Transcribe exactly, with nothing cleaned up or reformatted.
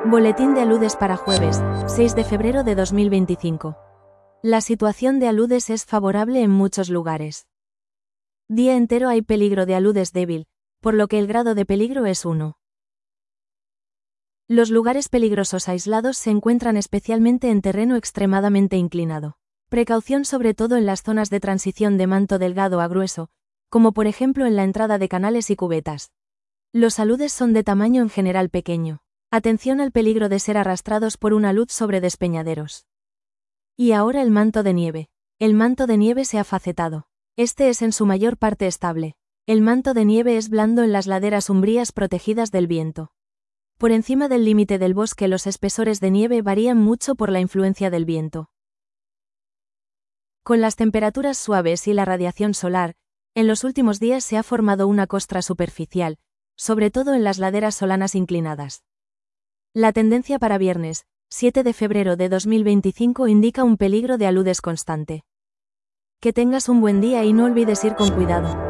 Boletín de aludes para jueves, seis de febrero de dos mil veinticinco. La situación de aludes es favorable en muchos lugares. Día entero hay peligro de aludes débil, por lo que el grado de peligro es uno. Los lugares peligrosos aislados se encuentran especialmente en terreno extremadamente inclinado. Precaución sobre todo en las zonas de transición de manto delgado a grueso, como por ejemplo en la entrada de canales y cubetas. Los aludes son de tamaño en general pequeño. Atención al peligro de ser arrastrados por un alud sobre despeñaderos. Y ahora el manto de nieve. El manto de nieve se ha facetado. Este es en su mayor parte estable. El manto de nieve es blando en las laderas umbrías protegidas del viento. Por encima del límite del bosque los espesores de nieve varían mucho por la influencia del viento. Con las temperaturas suaves y la radiación solar, en los últimos días se ha formado una costra superficial, sobre todo en las laderas solanas inclinadas. La tendencia para viernes, siete de febrero de dos mil veinticinco indica un peligro de aludes constante. Que tengas un buen día y no olvides ir con cuidado.